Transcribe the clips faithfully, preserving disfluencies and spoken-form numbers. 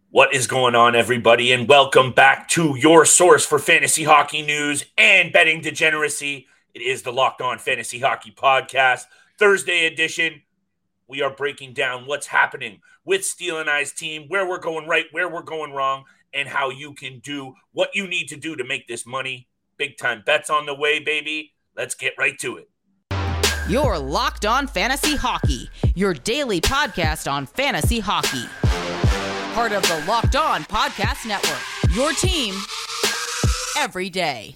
What is going on, everybody, and welcome back to your source for fantasy hockey news and betting degeneracy. It is the Locked On Fantasy Hockey Podcast, Thursday edition. We are breaking down what's happening with Steele and I's team, where we're going right, where we're going wrong, and how you can do what you need to do to make this money. Big time bets on the way, baby. Let's get right to it. You're Locked On Fantasy Hockey, your daily podcast on fantasy hockey. Part of the Locked On Podcast Network, your team every day.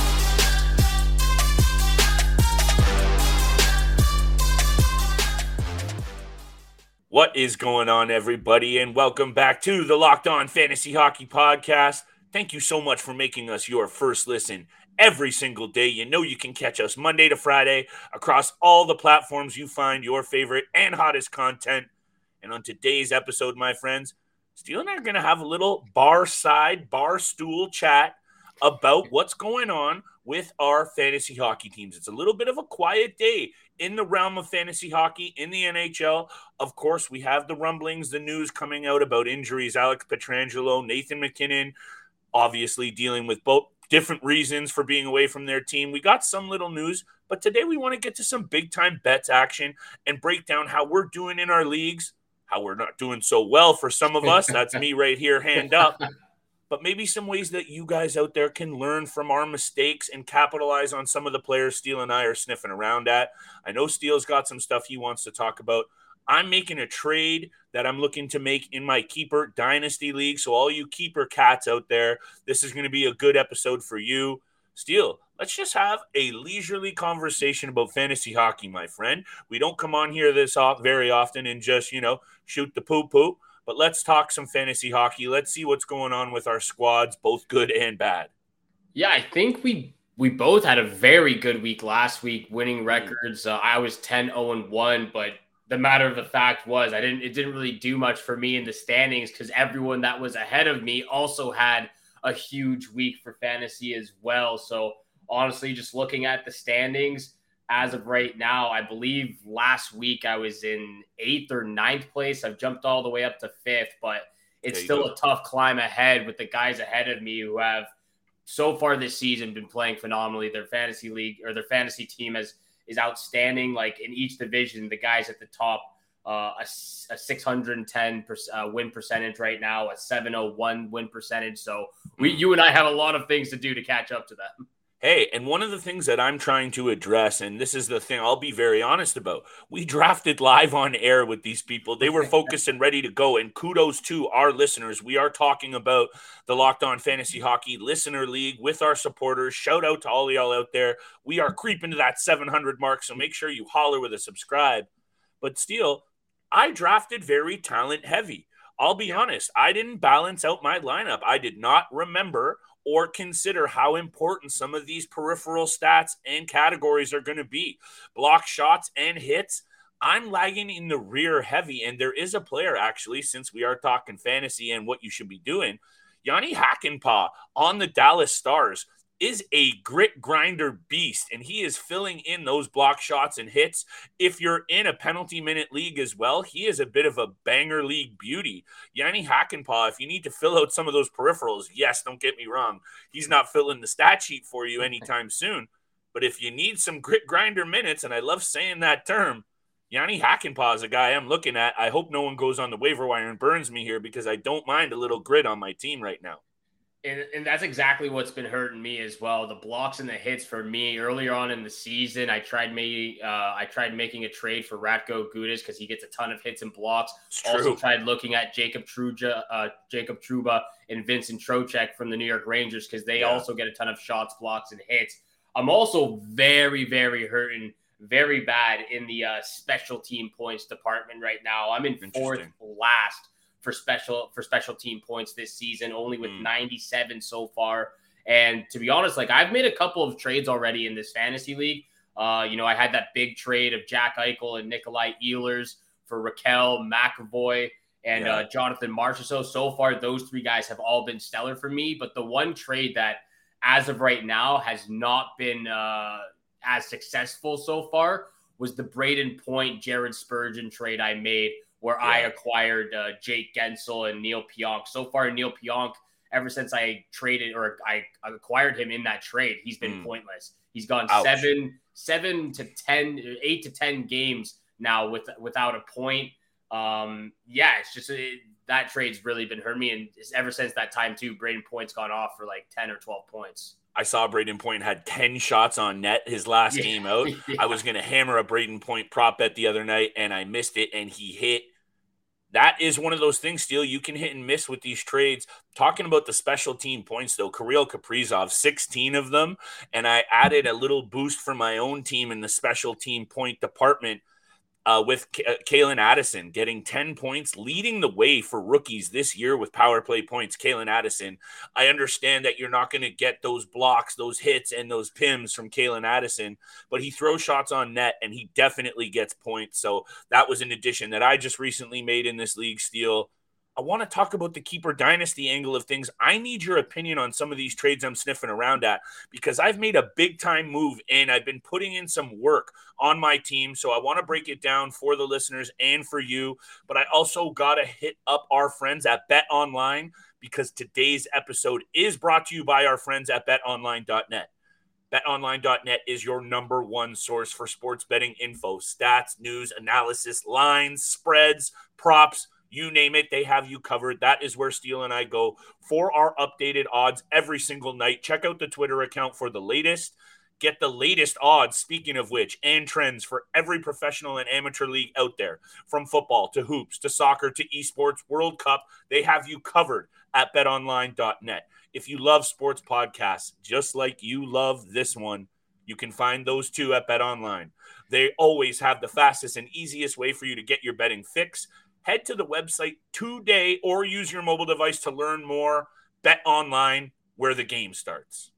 What is going on, everybody, and welcome back to the Locked On Fantasy Hockey Podcast. Thank you so much for making us your first listen every single day. You know you can catch us Monday to Friday across all the platforms you find your favorite and hottest content. And on today's episode, my friends, Steele and I are going to have a little bar side, bar stool chat about what's going on with our fantasy hockey teams. It's a little bit of a quiet day in the realm of fantasy hockey in the N H L. Of course, we have the rumblings, the news coming out about injuries. Alex Pietrangelo, Nathan MacKinnon, obviously dealing with both different reasons for being away from their team. We got some little news, but today we want to get to some big-time bets action and break down how we're doing in our leagues, how we're not doing so well for some of us. That's me right here, hand up. But maybe some ways that you guys out there can learn from our mistakes and capitalize on some of the players Steele and I are sniffing around at. I know Steele's got some stuff he wants to talk about. I'm making a trade that I'm looking to make in my Keeper Dynasty League. So all you Keeper cats out there, this is going to be a good episode for you. Steele, let's just have a leisurely conversation about fantasy hockey, my friend. We don't come on here this off very often and just, you know, shoot the poo-poo. But let's talk some fantasy hockey. Let's see what's going on with our squads, both good and bad. Yeah, I think we we both had a very good week last week, winning records. Uh, I was ten oh and one, but the matter of the fact was I didn't. It didn't really do much for me in the standings because everyone that was ahead of me also had a huge week for fantasy as well. So honestly, just looking at the standings, as of right now, I believe last week I was in eighth or ninth place. I've jumped all the way up to fifth, but it's still go. a tough climb ahead with the guys ahead of me who have so far this season been playing phenomenally. Their fantasy league or their fantasy team has, is outstanding. Like in each division, the guys at the top, uh, a, a six hundred ten percent, uh, win percentage right now, a seven oh one win percentage. So we, you and I have a lot of things to do to catch up to them. Hey, and one of the things that I'm trying to address, and this is the thing I'll be very honest about, we drafted live on air with these people. They were focused and ready to go, and kudos to our listeners. We are talking about the Locked On Fantasy Hockey Listener League with our supporters. Shout out to all y'all out there. We are creeping to that seven hundred mark, so make sure you holler with a subscribe. But Steele, I drafted very talent heavy. I'll be honest, I didn't balance out my lineup. I did not remember or consider how important some of these peripheral stats and categories are going to be. Block shots and hits, I'm lagging in the rear heavy, and there is a player, actually, since we are talking fantasy and what you should be doing, Jani Hakanpää on the Dallas Stars is a grit grinder beast, and he is filling in those block shots and hits. If you're in a penalty minute league as well, he is a bit of a banger league beauty. Jani Hakanpää, if you need to fill out some of those peripherals, yes, don't get me wrong, he's not filling the stat sheet for you anytime soon. But if you need some grit grinder minutes, and I love saying that term, Jani Hakanpää is a guy I'm looking at. I hope no one goes on the waiver wire and burns me here because I don't mind a little grit on my team right now. And, and that's exactly what's been hurting me as well. The blocks and the hits for me earlier on in the season. I tried making uh, I tried making a trade for Ratko Gudas because he gets a ton of hits and blocks. Also tried looking at Jacob Truba, uh, Jacob Trouba and Vincent Trocheck from the New York Rangers because they yeah. also get a ton of shots, blocks, and hits. I'm also very, very hurting, very bad in the uh, special team points department right now. I'm in fourth last for special for special team points this season, only with mm. ninety-seven so far. And to be honest, like I've made a couple of trades already in this fantasy league. Uh, you know, I had that big trade of Jack Eichel and Nikolai Ehlers for Raquel McAvoy and yeah. uh, Jonathan Marchessault. So far, those three guys have all been stellar for me. But the one trade that, as of right now, has not been uh, as successful so far was the Braden Point, Jared Spurgeon trade I made where yeah. I acquired uh, Jake Gensel and Neil Pionk. So far, Neil Pionk, ever since I traded or I acquired him in that trade, he's been mm. pointless. He's gone Ouch. seven, seven to ten, eight to ten games now with without a point. Um, yeah, it's just it, that trade's really been hurting me, and ever since that time too, Braden Point's gone off for like ten or twelve points. I saw Braden Point had ten shots on net his last yeah. game out. yeah. I was going to hammer a Braden Point prop bet the other night, and I missed it, and he hit. That is one of those things, Steele. You can hit and miss with these trades. Talking about the special team points, though, Kirill Kaprizov, sixteen of them, and I added a little boost for my own team in the special team point department uh, with K- uh, Kalen Addison getting ten points, leading the way for rookies this year with power play points. Kalen Addison, I understand that you're not going to get those blocks, those hits, and those P I Ms from Kalen Addison, but he throws shots on net, and he definitely gets points. So that was an addition that I just recently made in this league, Steele. I want to talk about the keeper dynasty angle of things. I need your opinion on some of these trades I'm sniffing around at, because I've made a big time move and I've been putting in some work on my team. So I want to break it down for the listeners and for you, but I also got to hit up our friends at Bet Online, because today's episode is brought to you by our friends at bet online dot net. bet online dot net is your number one source for sports betting info, stats, news, analysis, lines, spreads, props. You name it, they have you covered. That is where Steele and I go for our updated odds every single night. Check out the Twitter account for the latest. Get the latest odds, speaking of which, and trends for every professional and amateur league out there. From football to hoops to soccer to esports, World Cup, they have you covered at bet online dot net. If you love sports podcasts, just like you love this one, you can find those two at BetOnline. They always have the fastest and easiest way for you to get your betting fix. Head to the website today or use your mobile device to learn more. Bet Online, where the game starts.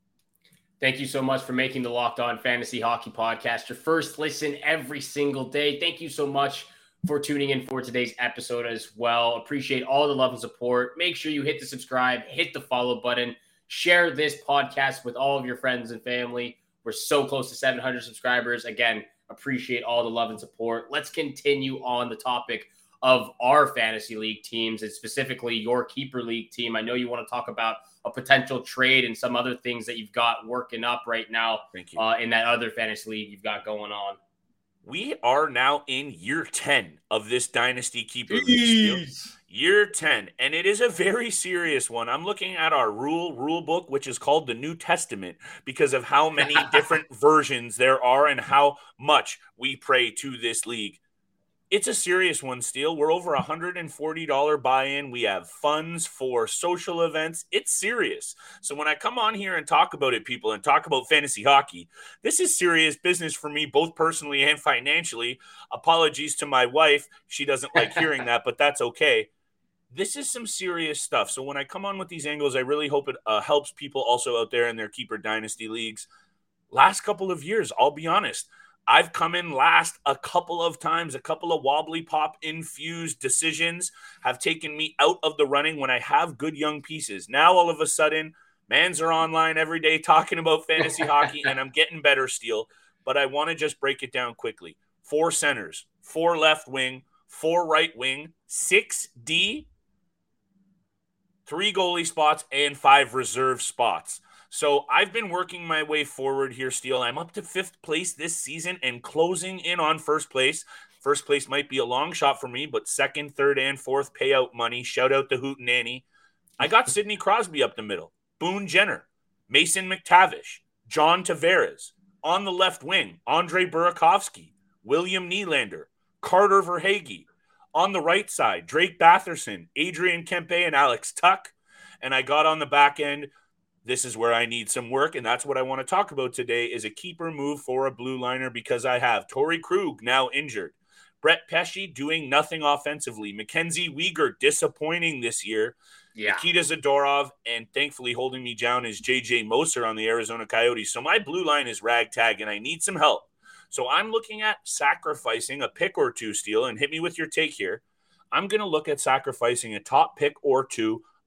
Thank you so much for making the Locked On Fantasy Hockey Podcast your first listen every single day. Thank you so much for tuning in for today's episode as well. Appreciate all the love and support. Make sure you hit the subscribe, hit the follow button, share this podcast with all of your friends and family. We're so close to seven hundred subscribers. Again, appreciate all the love and support. Let's continue on the topic of our fantasy league teams, and specifically your keeper league team. I know you want to talk about a potential trade and some other things that you've got working up right now. Thank you. Uh, in that other fantasy league you've got going on. We are now in year ten of this Dynasty Keeper League. Year ten, and it is a very serious one. I'm looking at our rule rule book, which is called the New Testament, because of how many different versions there are and how much we pray to this league. It's a serious one, Steele. We're over one hundred forty dollars buy-in. We have funds for social events. It's serious. So when I come on here and talk about it, people, and talk about fantasy hockey, this is serious business for me, both personally and financially. Apologies to my wife. She doesn't like hearing that, but that's okay. This is some serious stuff. So when I come on with these angles, I really hope it uh, helps people also out there in their keeper dynasty leagues. Last couple of years, I'll be honest, I've come in last a couple of times. A couple of wobbly pop infused decisions have taken me out of the running when I have good young pieces. Now, all of a sudden, mans are online every day talking about fantasy hockey, and I'm getting better, Steele. But I want to just break it down quickly. Four centers, four left wing, four right wing, six D, three goalie spots, and five reserve spots. So I've been working my way forward here, Steele. I'm up to fifth place this season and closing in on first place. First place might be a long shot for me, but second, third, and fourth payout money. Shout out to Hootenanny. I got Sidney Crosby up the middle, Boone Jenner, Mason McTavish, John Tavares. On the left wing, Andre Burakovsky, William Nylander, Carter Verhaeghe. On the right side, Drake Batherson, Adrian Kempe, and Alex Tuck. And I got on the back end, this is where I need some work, and that's what I want to talk about today, is a keeper move for a blue liner, because I have Torrey Krug now injured, Brett Pesce doing nothing offensively, Mackenzie Weegar disappointing this year, yeah. Nikita Zadorov, and thankfully holding me down is J J Moser on the Arizona Coyotes. So my blue line is ragtag, and I need some help. So I'm looking at sacrificing a pick or two, Steele, and hit me with your take here. I'm going to look at sacrificing a top pick or two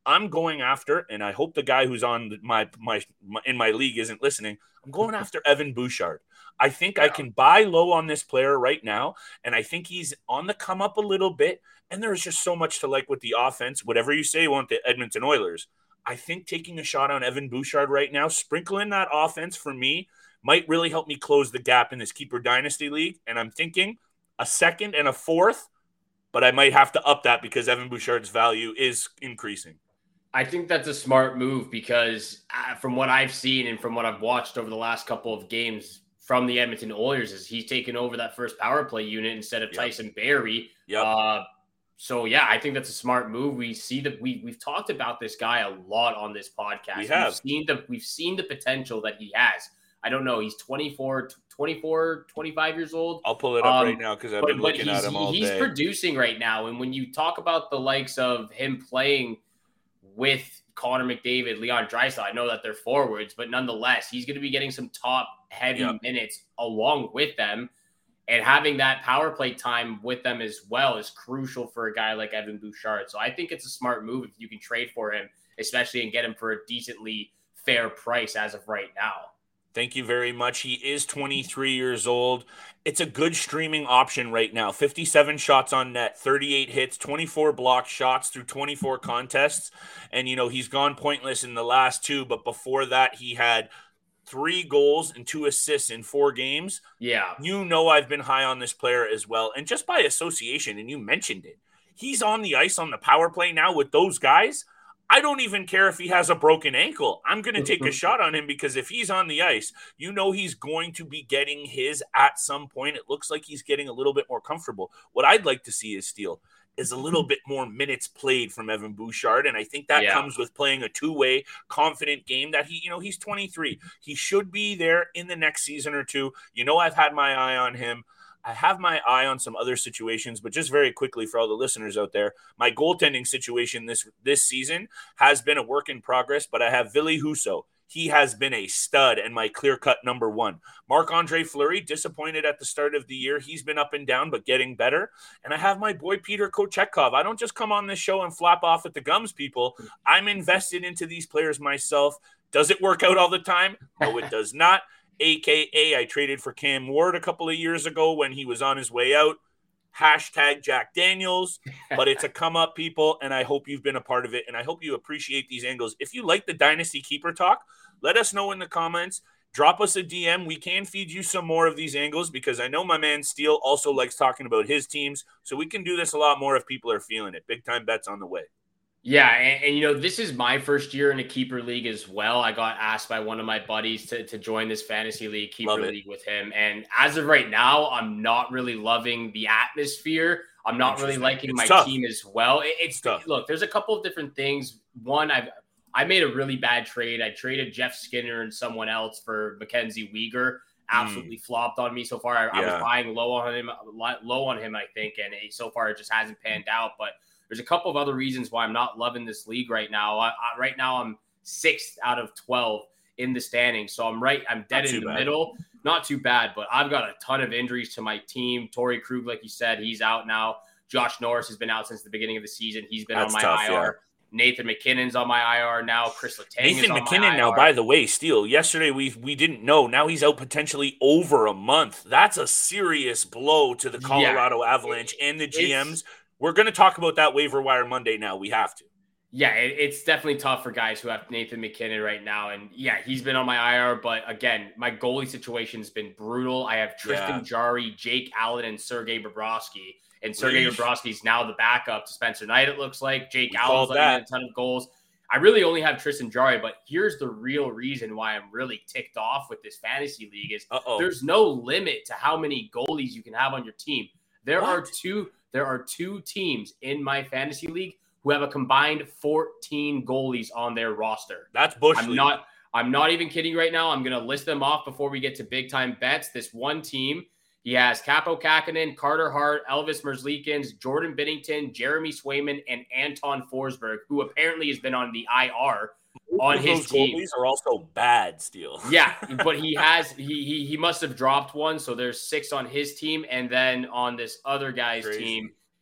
I'm going after, and I hope the guy who's on my, my, my in my league isn't listening, I'm going after Evan Bouchard. I think yeah. I can buy low on this player right now, and I think he's on the come up a little bit, and there's just so much to like with the offense. Whatever you say you want the Edmonton Oilers, I think taking a shot on Evan Bouchard right now, sprinkling that offense for me, might really help me close the gap in this Keeper Dynasty League, and I'm thinking a second and a fourth, but I might have to up that because Evan Bouchard's value is increasing. I think that's a smart move because uh, from what I've seen and from what I've watched over the last couple of games from the Edmonton Oilers is he's taken over that first power play unit instead of yep. Tyson Barrie. Yep. Uh, so, yeah, I think that's a smart move. We see that we, we've talked about this guy a lot on this podcast. We have. We've seen the, we've seen the potential that he has. I don't know. He's twenty-four, twenty-four, twenty-five years old. I'll pull it up um, right now because I've but, been looking at him all he's day. He's producing right now. And when you talk about the likes of him playing with Connor McDavid, Leon Draisaitl, I know that they're forwards, but nonetheless, he's going to be getting some top heavy yep. minutes along with them. And having that power play time with them as well is crucial for a guy like Evan Bouchard. So I think it's a smart move if you can trade for him, especially and get him for a decently fair price as of right now. Thank you very much. He is twenty-three years old. It's a good streaming option right now. fifty-seven shots on net, thirty-eight hits, twenty-four blocked shots through twenty-four contests. And, you know, he's gone pointless in the last two, but before that, he had three goals and two assists in four games. Yeah. You know I've been high on this player as well. And just by association, and you mentioned it, he's on the ice on the power play now with those guys. I don't even care if he has a broken ankle. I'm going to take a shot on him because if he's on the ice, you know he's going to be getting his at some point. It looks like he's getting a little bit more comfortable. What I'd like to see is Steele is a little bit more minutes played from Evan Bouchard, and I think that yeah. comes with playing a two-way, confident game that he, you know, he's twenty-three. He should be there in the next season or two. You know I've had my eye on him. I have my eye on some other situations, but just very quickly for all the listeners out there, my goaltending situation this this season has been a work in progress, but I have Ville Husso. He has been a stud and my clear-cut number one. Marc-Andre Fleury, disappointed at the start of the year. He's been up and down, but getting better. And I have my boy Peter Kochetkov. I don't just come on this show and flap off at the gums, people. I'm invested into these players myself. Does it work out all the time? No, it does not. A K A I traded for Cam Ward a couple of years ago when he was on his way out. Hashtag Jack Daniels. But it's a come up, people, and I hope you've been a part of it, and I hope you appreciate these angles. If you like the Dynasty Keeper Talk, let us know in the comments. Drop us a D M. We can feed you some more of these angles because I know my man Steele also likes talking about his teams, so we can do this a lot more if people are feeling it. Big time bets on the way. Yeah, and, and, you know, this is my first year in a keeper league as well. I got asked by one of my buddies to, to join this fantasy league, keeper league with him. And as of right now, I'm not really loving the atmosphere. I'm not really liking it's my tough. team as well. It, it's tough. Look, there's a couple of different things. One, I've I made a really bad trade. I traded Jeff Skinner and someone else for Mackenzie Weegar. Absolutely mm. flopped on me so far. I, yeah. I was buying low on him, low on him, I think, and it, so far it just hasn't panned out. But there's a couple of other reasons why I'm not loving this league right now. I, I, right now, I'm sixth out of twelve in the standings, so I'm right. I'm dead in the bad. middle. Not too bad, but I've got a ton of injuries to my team. Torrey Krug, like you said, he's out now. Josh Norris has been out since the beginning of the season. He's been That's on my tough, I R. Yeah. Nathan McKinnon's on my I R now. Chris Letang Nathan is on McKinnon my I R. now, by the way, Steele, yesterday we we didn't know. Now he's out potentially over a month. That's a serious blow to the Colorado yeah, Avalanche it, and the G Ms. We're going to talk about that waiver wire Monday now. We have to. Yeah, it, it's definitely tough for guys who have Nathan McKinnon right now. And, yeah, he's been on my I R. But, again, my goalie situation has been brutal. I have Tristan yeah. Jarry, Jake Allen, and Sergei Bobrovsky. And Sergei Bobrovsky is now the backup to Spencer Knight, it looks like. Jake we Allen's letting in a ton of goals. I really only have Tristan Jarry, but here's the real reason why I'm really ticked off with this fantasy league is Uh-oh. there's no limit to how many goalies you can have on your team. There what? are two there are two teams in my fantasy league who have a combined fourteen goalies on their roster. That's Bush I'm league. not I'm not even kidding right now. I'm going to list them off before we get to big time bets. This one team, he has Kaapo Kähkönen, Carter Hart, Elvis Merzlikins, Jordan Binnington, Jeremy Swayman, and Anton Forsberg, who apparently has been on the I R on his those team. Goalies are also bad, Steele. Yeah, but he has he, he he must have dropped one, so there's six on his team, and then on this other guy's Crazy. team,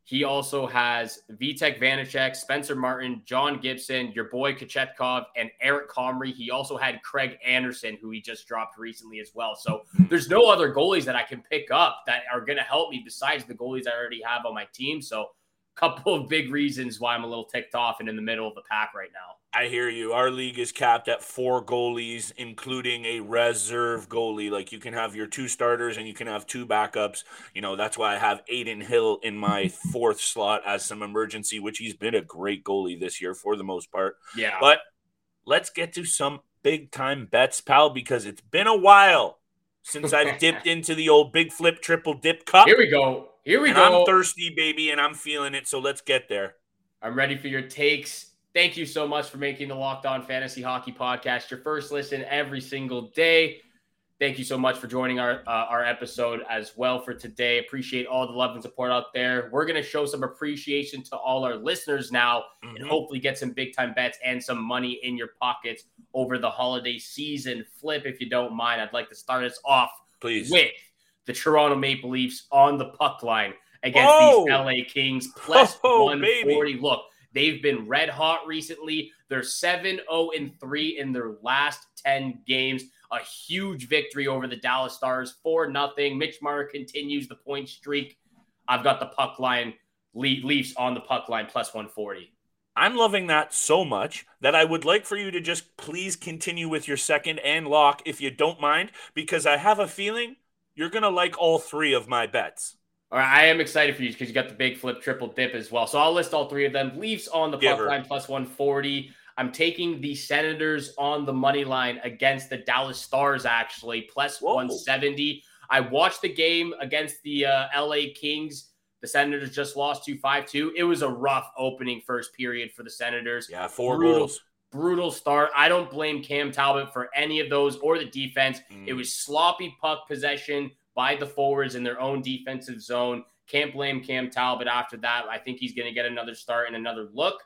He also has Vitek Vanacek, Spencer Martin, John Gibson, your boy Kochetkov, and Eric Comrie. He also had Craig Anderson, who he just dropped recently as well. So there's no other goalies that I can pick up that are going to help me besides the goalies I already have on my team. So a couple of big reasons why I'm a little ticked off and in the middle of the pack right now. I hear you. Our league is capped at four goalies, including a reserve goalie. Like, you can have your two starters and you can have two backups. You know, that's why I have Aiden Hill in my fourth slot as some emergency, which he's been a great goalie this year for the most part. Yeah. But let's get to some big-time bets, pal, because it's been a while since I've dipped into the old big flip triple dip cup. Here we go. Here we and go. I'm thirsty, baby, and I'm feeling it, so let's get there. I'm ready for your takes. Thank you so much for making the Locked On Fantasy Hockey Podcast your first listen every single day. Thank you so much for joining our uh, our episode as well for today. Appreciate all the love and support out there. We're going to show some appreciation to all our listeners now mm-hmm. and hopefully get some big-time bets and some money in your pockets over the holiday season. Flip, if you don't mind, I'd like to start us off Please. with the Toronto Maple Leafs on the puck line against oh. these L A Kings, plus oh, one forty. Baby. Look, they've been red hot recently. They're seven oh three in their last ten games. A huge victory over the Dallas Stars, four nothing. Mitch Marner continues the point streak. I've got the puck line, Leafs on the puck line, plus one forty. I'm loving that so much that I would like for you to just please continue with your second and lock, if you don't mind, because I have a feeling you're going to like all three of my bets. All right, I am excited for you because you got the big flip triple dip as well. So I'll list all three of them. Leafs on the puck line, plus one forty. I'm taking the Senators on the money line against the Dallas Stars, actually, plus Whoa. one seventy. I watched the game against the uh, L A Kings. The Senators just lost to five two. It was a rough opening first period for the Senators. Yeah, four brutal, goals. Brutal start. I don't blame Cam Talbot for any of those or the defense. Mm. It was sloppy puck possession by the forwards in their own defensive zone. Can't blame Cam Talbot after that. I think he's going to get another start and another look.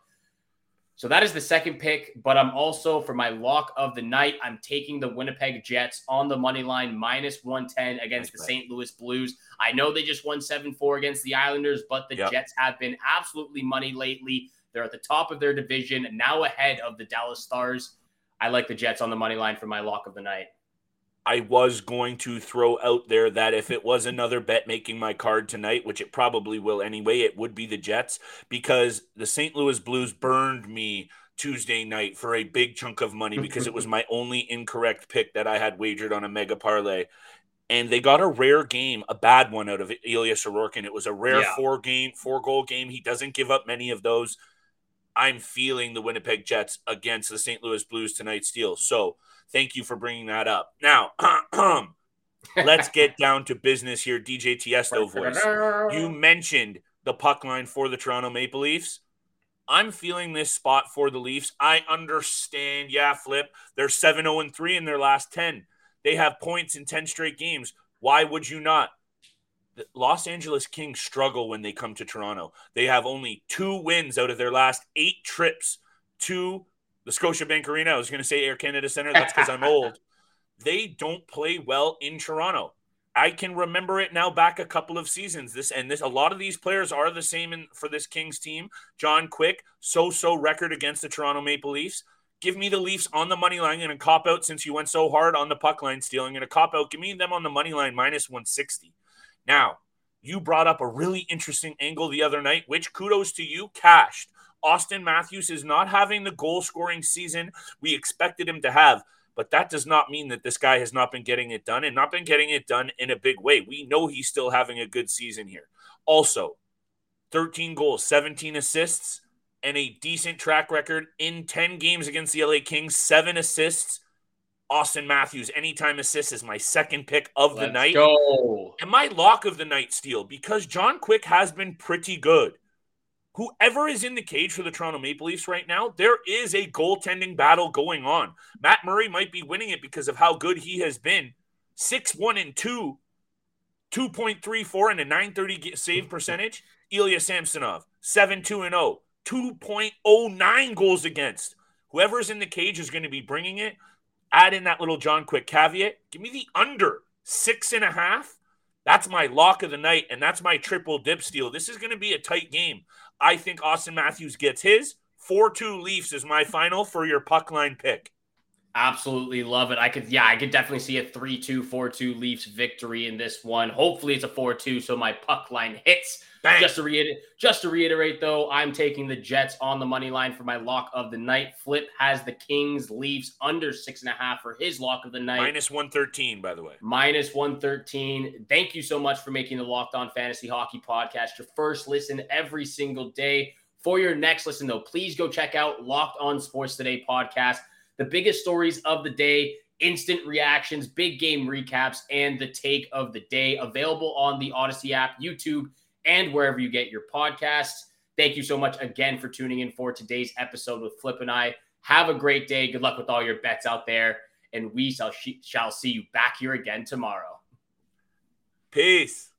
So that is the second pick, but I'm also, for my lock of the night, I'm taking the Winnipeg Jets on the money line, minus one ten against That's the right. Saint Louis Blues. I know they just won seven four against the Islanders, but the yep. Jets have been absolutely money lately. They're at the top of their division, now ahead of the Dallas Stars. I like the Jets on the money line for my lock of the night. I was going to throw out there that if it was another bet making my card tonight, which it probably will anyway, it would be the Jets, because the Saint Louis Blues burned me Tuesday night for a big chunk of money because it was my only incorrect pick that I had wagered on a mega parlay. And they got a rare game, a bad one out of Ilya Sorokin. It was a rare yeah. four game, four goal game. He doesn't give up many of those. I'm feeling the Winnipeg Jets against the Saint Louis Blues tonight, Steele. So thank you for bringing that up. Now, let's get down to business here, D J Tiesto voice. You mentioned the puck line for the Toronto Maple Leafs. I'm feeling this spot for the Leafs. I understand, yeah, Flip. They're seven oh three in their last ten. They have points in ten straight games. Why would you not? The Los Angeles Kings struggle when they come to Toronto. They have only two wins out of their last eight trips to the Scotiabank Arena. I was going to say Air Canada Center. That's because I'm old. They don't play well in Toronto. I can remember it now back a couple of seasons. This and this. A lot of these players are the same in, for this Kings team. John Quick, so-so record against the Toronto Maple Leafs. Give me the Leafs on the money line and a cop-out since you went so hard on the puck line stealing. And a cop-out, give me them on the money line minus one sixty. Now, you brought up a really interesting angle the other night, which kudos to you, cashed. Austin Matthews is not having the goal-scoring season we expected him to have, but that does not mean that this guy has not been getting it done and not been getting it done in a big way. We know he's still having a good season here. Also, thirteen goals, seventeen assists, and a decent track record in ten games against the L A Kings, seven assists. Austin Matthews, anytime assist, is my second pick of the Let's night. Go. And my lock of the night, Steele, because John Quick has been pretty good. Whoever is in the cage for the Toronto Maple Leafs right now, there is a goaltending battle going on. Matt Murray might be winning it because of how good he has been. six one and two, two point three four and a nine thirty save percentage. Ilya Samsonov, seven two and oh, two point oh nine goals against. Whoever is in the cage is going to be bringing it. Add in that little John Quick caveat. Give me the under six and a half. That's my lock of the night, and that's my triple dip steal. This is going to be a tight game. I think Auston Matthews gets his. four two Leafs is my final for your puck line pick. Absolutely love it. I could, yeah, I could definitely see a three two, four two Leafs victory in this one. Hopefully it's a four two, so my puck line hits. Bang. Just to reiterate, just to reiterate, though, I'm taking the Jets on the money line for my lock of the night. Flip has the Kings Leafs under six and a half for his lock of the night. Minus one thirteen, by the way. Minus one thirteen. Thank you so much for making the Locked On Fantasy Hockey Podcast your first listen every single day. For your next listen, though, please go check out Locked On Sports Today podcast. The biggest stories of the day, instant reactions, big game recaps, and the take of the day. Available on the Odyssey app, YouTube, and wherever you get your podcasts. Thank you so much again for tuning in for today's episode with Flip and I. Have a great day. Good luck with all your bets out there. And we shall, shall see you back here again tomorrow. Peace.